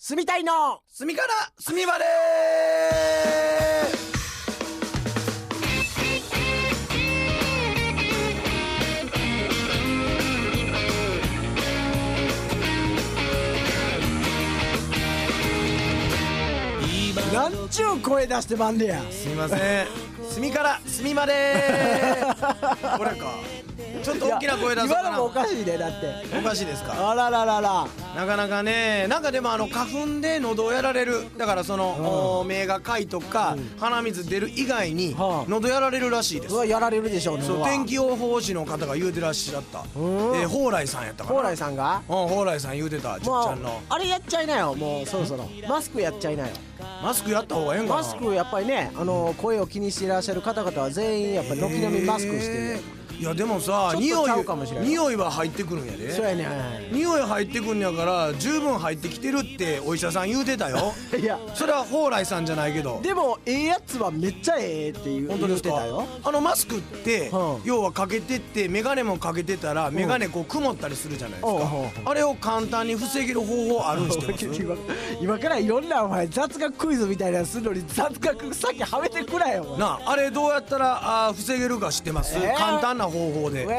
住みたいの住みから住みまでなんちゅう声出してまんねや。 すみません、住みから住みまでこれか、ちょっと大きな声出そうかな。 今のもおかしいね。だっておかしいですか。 あらららら、 なかなかね、なんかでも花粉で喉をやられる、だからその、目がかいとか、鼻水出る以外に喉やられるらしいです。 うわやられるでしょうね。 そう、天気予報士の方が言うてらっしゃった。蓬莱さんやったかな。 蓬莱さんが蓬莱さん言うてた。じっちゃんのあれやっちゃいなよ。もうそろそろマスクやっちゃいなよ。 マスクやった方がええんかな。 マスクやっぱりね、声を気にしていらっしゃる方々は全員やっぱり軒並みマスクしてる。 いやでもさ、匂いは入ってくるんやで。 そうやね。 匂い入ってくるんやから十分入ってきてるってお医者さん言うてたよ。 いやそれは蓬莱さんじゃないけど。 でもやつはめっちゃっていう本当ですか。 言ってたよ。 マスクって、要はかけてって眼鏡もかけてたら眼鏡こう曇ったりするじゃないですか。あれを簡単に防げる方法あるんしてます？ 今からいろんなお前雑学クイズみたいなのするのに雑学さっきはめてくらよ。 なあ、あれどうやったら防げるか知ってます？簡単な方法で。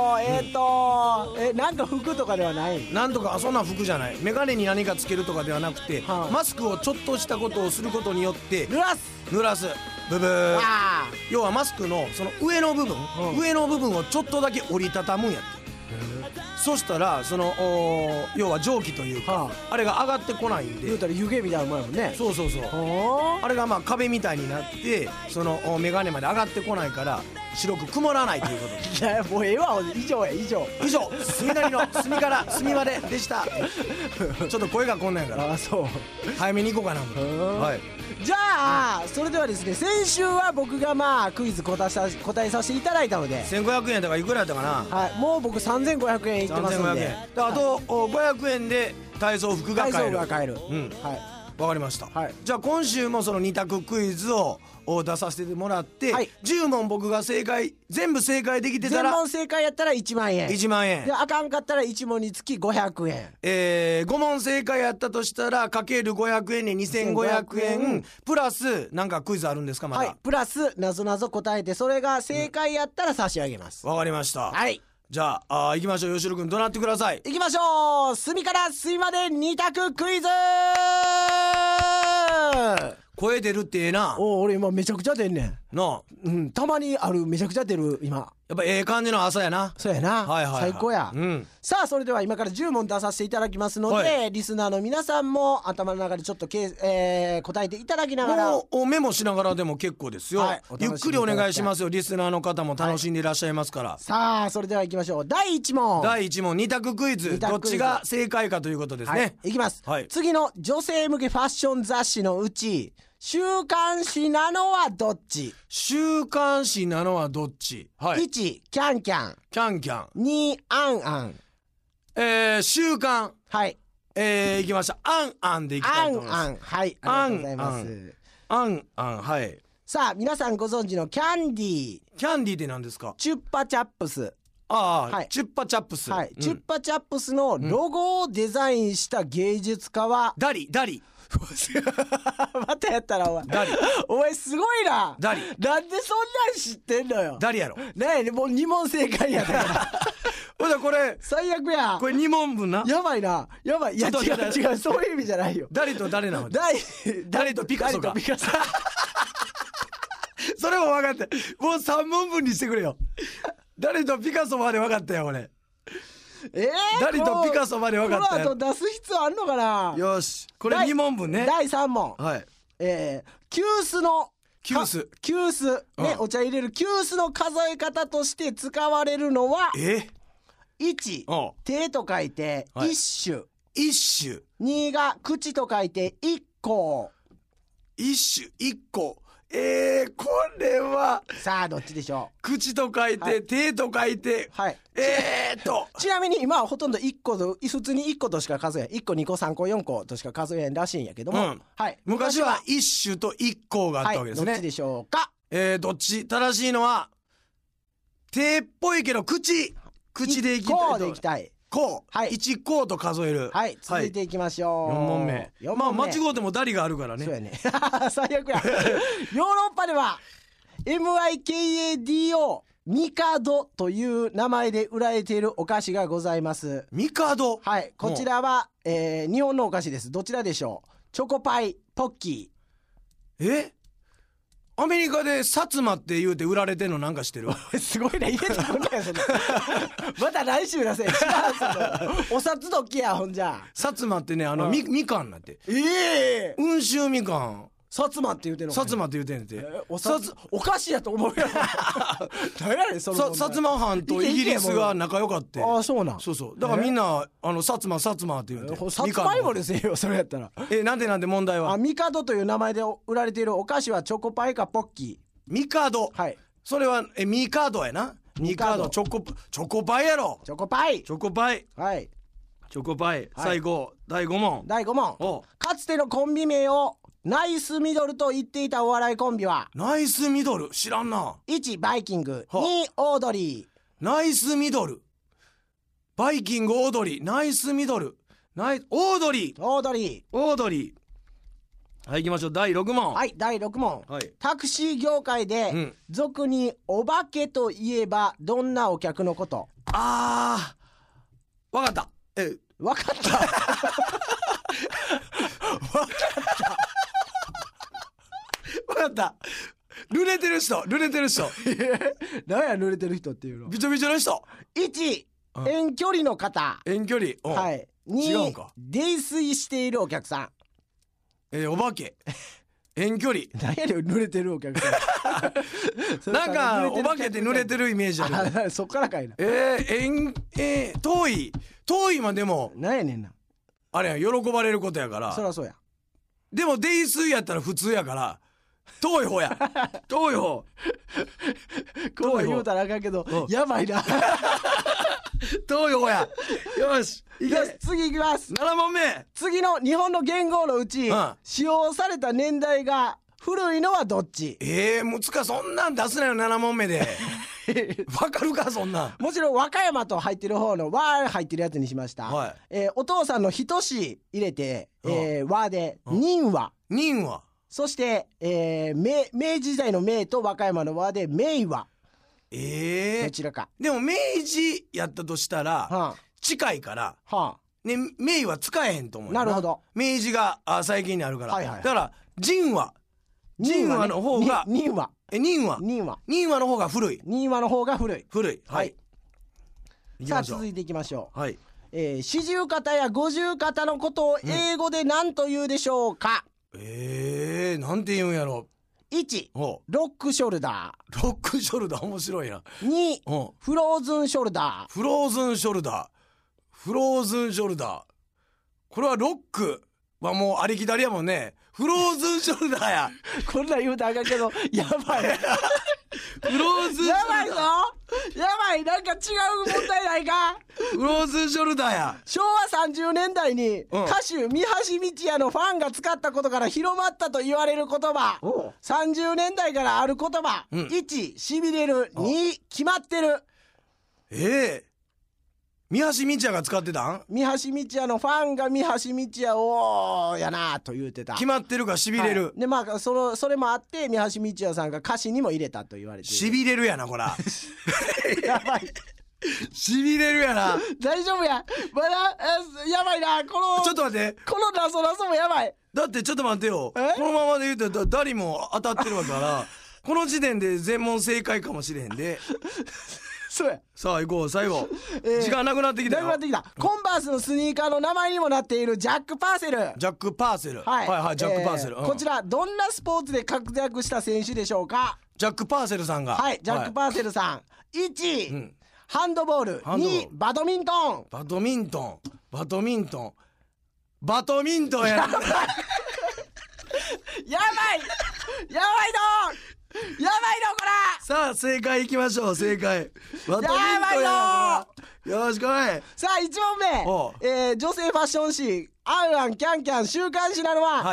なんか服とかではない？ なんとかそんな服じゃない。眼鏡に何かつけるとかではなくて、マスクをちょっとしたことをすることによって濡らすブブー。要はマスクのその上の部分をちょっとだけ折りたたむんやって。そしたらその要は蒸気というか、あれが上がってこないんで、 言うたら湯気みたいなもんやもんね。 そうあれがまあ壁みたいになってその眼鏡まで上がってこないから白く曇らないということで。 いやもうええわ。以上住みなりの住みから住みまででした。ちょっと声がこんなんやから。 あ、そう早めに行こうかな。はい。 じゃあそれではですね、先週は僕がまあクイズ答えさせていただいたので、 1500円だからいくらやったかな。 はい、もう僕3500円いってますんで、 あと500円で体操服が買える。 はい、 わかりました。じゃあ今週もその2択クイズを出させてもらって、10問僕が全部正解できてたら、 全問正解やったら1万円で、あかんかったら1問につき500円。 5問正解やったとしたらかける500円で2500円プラスなんかクイズあるんですか？まだ。はい、 プラスなぞなぞ答えて、それが正解やったら差し上げます。 わかりました。 はい、 じゃあ行きましょう。吉野君どなってください。 行きましょう。隅から隅まで2択クイズ。 声出るってええな。 俺今めちゃくちゃ出んねんなあ。 たまにある。めちゃくちゃ出る今。 やっぱええ感じの朝やな。 そうやな。最高や。さあそれでは今から10問出させていただきますので、リスナーの皆さんも頭の中でちょっと答えていただきながら、 メモしながらでも結構ですよ。ゆっくりお願いしますよ。リスナーの方も楽しんでいらっしゃいますから。 さあそれでは行きましょう。第1問 2択クイズ。どっちが正解かということですね。 いきます。次の女性向けファッション雑誌のうち週刊誌なのはどっち？ 週刊誌なのはどっち ？1キャンキャン2アンアン。 週刊。行きました。アンアンでいきたいと思います。 はい、ありがとうございます。 アンアン。はい。 さあ皆さんご存知のキャンディーって何ですか？ チュッパチャップス。 チュッパチャップス。 チュッパチャップスのロゴをデザインした芸術家はダリまたやったらお前すごいな。 ダリなんでそんなん知ってんのよ。 ダリやろ。 ねえ、もう2問正解やからほらこれ最悪や。 これ2問分な。 やばいな。いや違うそういう意味じゃないよ。 ダリと誰なの？ダリとピカソか。それも分かった。もう3問分にしてくれよ。ダリとピカソまで分かったよ俺。ダリとピカソまで分かったよ。 この後出す必要あんのかな。 よし、これ2問分ね。 第3問。急須ね、お茶入れる急須の数え方として使われるのは1、手と書いて一種。2が口と書いて一個。 一個。これはさあどっちでしょう？ 口と書いて、手と書いて、 ちなみに今はほとんど1個と普通に1個としか数えん。1個2個3個4個としか数えんらしいんやけども、 昔は一種と一個があったわけですね。 どっちでしょうか？ どっち？正しいのは手っぽいけど口でいきたい。 こう、 はい、 1こうと数える。 はい、続いていきましょう。 4問目。まあ間違うてもダリがあるからね。 そうやね最悪やヨーロッパでは MIKADO ミカドという名前で売られているお菓子がございます。 ミカド、 はい、こちらは、日本のお菓子です。どちらでしょう？チョコパイ、ポッキー。アメリカで薩摩って言うて売られてんのなんか知ってる？ すごいな、入れてくんなよそれまた来週だせ。お札ドッキやほんじゃ。 薩摩ってね、みかんなって。温州みかん。 薩摩って言うてんの？ 薩摩って言うてんねんて。 お菓子やと思うやろ何やねんその薩摩藩とイギリスが仲良かって。 ああ、そうなん。 そうそう。だからみんな薩摩って言うて。 薩摩芋ですよそれやったら。 なんで問題は？ ミカドという名前で売られているお菓子はチョコパイかポッキー。 ミカド。 はい。 それはミカドやな。ミカドチョコパイやろ。 チョコパイ。はい。 チョコパイ。最後第5問。 かつてのコンビ名をナイスミドルと言っていたお笑いコンビは？ ナイスミドル知らんな。 1バイキング、2オードリー。ナイスミドル、バイキング、オードリー、ナイスミドル、オードリー。はい、行きましょう。第6問。 はい、第6問。タクシー業界で、俗にお化けといえばどんなお客のこと？ わかった。 わかったわかった。濡れてる人何や濡れてる人っていうの？ びちょびちょの人。 1遠距離の方。 遠距離。 はい。2泥酔しているお客さん。お化け。遠距離。 何やねん濡れてるお客さんなんかお化けって濡れてるイメージある。 そっからかいな。 遠いまでも何やねんな。 あれや喜ばれることやから。 そりゃそうや。 でも泥酔やったら普通やから遠い方や。遠い方。 こう言うたらあかんけどやばいな。 遠い方や。よし次いきます。 7問目。 次の日本の元号のうち、使用された年代が古いのはどっち？ そんなん出すなよ7問目で。わかるかそんなん。 もちろん和歌山と入ってる方の和入ってるやつにしました。お父さんの等しい入れて和で任和。そして、明治時代の明と和歌山の和で明和。どちらか。 でも明治やったとしたら、近いから、明は使えへんと思う。 なるほど。 明治が最近にあるから。だから任和の方が任和の方が古い。はい。 さあ続いていきましょう。四十肩や五十肩のことを英語で何と言うでしょうか？ なんて言うんやろ。 1ロックショルダー面白いな。 2フローズンショルダー。これはロックはもうありきたりやもんね。フローズンショルダーや。こんなん言うたらあかんけどやばい。 フローズンショルダーやばいぞ。やばい。なんか違う問題ないか？ フローズンショルダーや。 昭和30年代に歌手三橋美智也のファンが使ったことから広まったと言われる言葉。30年代からある言葉。1しびれる。2決まってる。 三橋美智也が使ってたん？ 三橋美智也のファンが三橋美智也をやなと言うてた。 決まってるかしびれる。 でまあそれもあって三橋美智也さんが歌詞にも入れたと言われている。 しびれるやなこら。 やばい。 しびれるやな。 大丈夫や。まだやばいな。 ちょっと待って。 このラソもやばい。 だってちょっと待ってよ。このままで言うとダリも当たってるわからこの時点で全問正解かもしれへんで。 そうや。 さあ行こう最後、時間なくなってきたよ。 コンバースのスニーカーの名前にもなっているジャック・パーセル。 はいジャック・パーセル、 こちらどんなスポーツで活躍した選手でしょうか？ ジャック・パーセルさんが。 はいジャック・パーセルさん。1、ハンドボール。2バドミントンやな。 バドミントンやな。 やばいぞやばいのこら。 さあ正解いきましょう。正解バドミントンやばいよろしくおい。 さあ1問目、女性ファッション誌アンアンキャンキャン週刊誌なのは、アン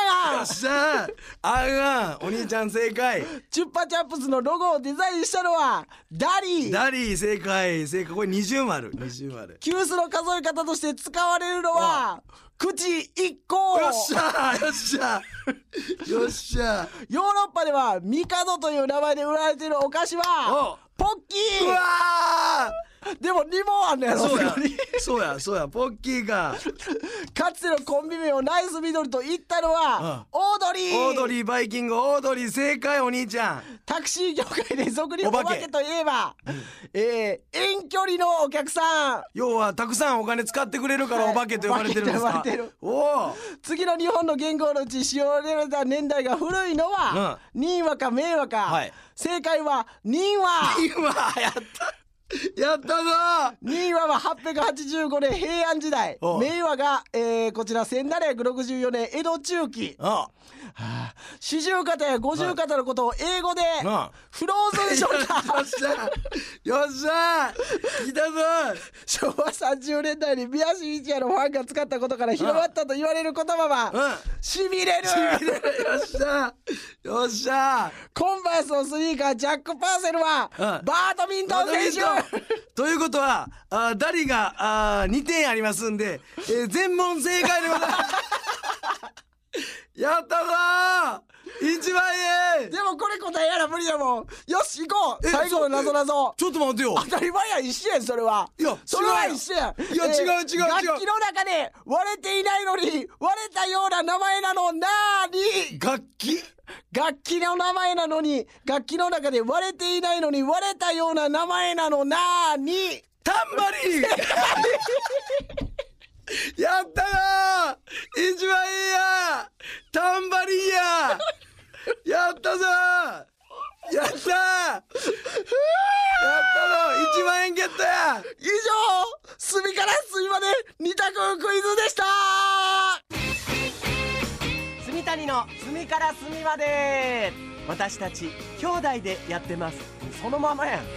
あよっしゃー、あんお兄ちゃん正解。 チュッパチャップスのロゴをデザインしたのはダリー。 ダリー正解。これ20丸。 急須の数え方として使われるのは口1個。 よっしゃー、よっしゃー、よっしゃー。 ヨーロッパではミカドという名前で売られているお菓子はポッキー。 うわー、 でも2問あんねやろ。 そうやポッキーか。 かつてのコンビ名をナイスミドルと言ったのはオードリー。 バイキングオードリー正解。お兄ちゃん。 タクシー業界で俗にお化けといえば遠距離のお客さん。 要はたくさんお金使ってくれるからお化けと呼ばれてるんですか。お次の日本の言語のうち使用された年代が古いのは任和か明和か。正解は任和。 やったぞー。 任和は885年平安時代、明和が、こちら1764年江戸中期。四十肩や五十肩のことを英語でフローズンショルダー。 よっしゃー、来たぞ。 昭和30年代に宮市一也のファンが使ったことから広まったと言われる言葉はしびれる。 よっしゃー、よっしゃー。 コンバースのスニーカージャック・パーセルはバードミントン選手。 ということはダリが2点ありますんで、全問正解でございます。やったぞー、1万円。 でもこれ答えやら無理やもん。よし行こう。最後の謎ちょっと待ってよ。 当たり前や。一緒やんそれは。 いやそれは一緒やん。 いや違う。 楽器の中で割れていないのに割れたような名前なのなーに。楽器の名前なのに楽器の中で割れていないのに割れたような名前なのなーに。 タンバリン。やったよー、1万円や。タンバリンや。やったぞー、やったー、やったぞー、1万円ゲットや。 以上、隅から隅まで2択クイズでした。 住谷の隅から隅まで。私たち兄弟でやってます。そのままやん。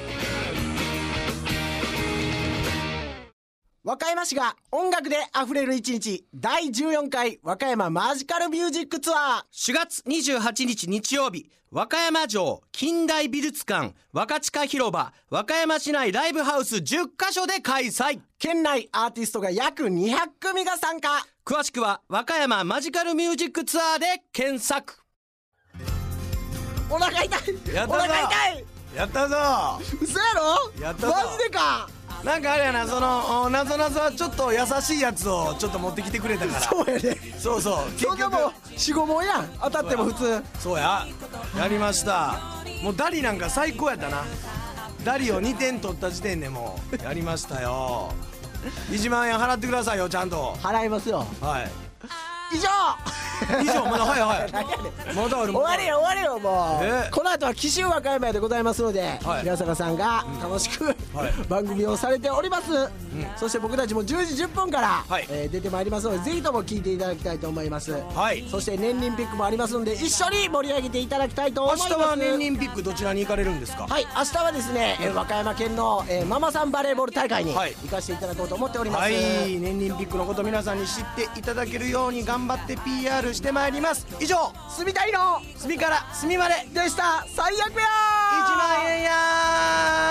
和歌山市が音楽で溢れる一日、第14回和歌山マジカルミュージックツアー。 4月28日日曜日、和歌山城近代美術館若近広場和歌山市内ライブハウス10カ所で開催。 県内アーティストが約200組が参加。 詳しくは和歌山マジカルミュージックツアーで検索。 お腹痛い。 やったぞ。 お腹痛い。 やったぞ。 嘘やろ。 やったぞ。 マジでか。 なんかあれやな、そのなぞなぞはちょっと優しいやつをちょっと持ってきてくれたから。 そうやね。 そう結局も45問やん。当たっても普通。 そうやりました。もうダリなんか最高やったな。ダリを2点取った時点でもうやりましたよ。1万円払ってくださいよ、ちゃんと。 払いますよ。 はい。 以上まだ早い。まだある。 終われよもう。この後は紀州和歌山でございますので、平坂さんが楽しく番組をされております。そして僕たちも10時10分から出てまいりますので、ぜひとも聞いていただきたいと思います。そして年輪ピックもありますので、一緒に盛り上げていただきたいと思います。 明日は年輪ピックどちらに行かれるんですか？ はい、明日はですね、和歌山県のママさんバレーボール大会に行かせていただこうと思っております。 年輪ピックのこと皆さんに知っていただけるように頑張って PRしてまいります。以上、 住谷の隅から隅まででした。最悪やー。 1万円やー。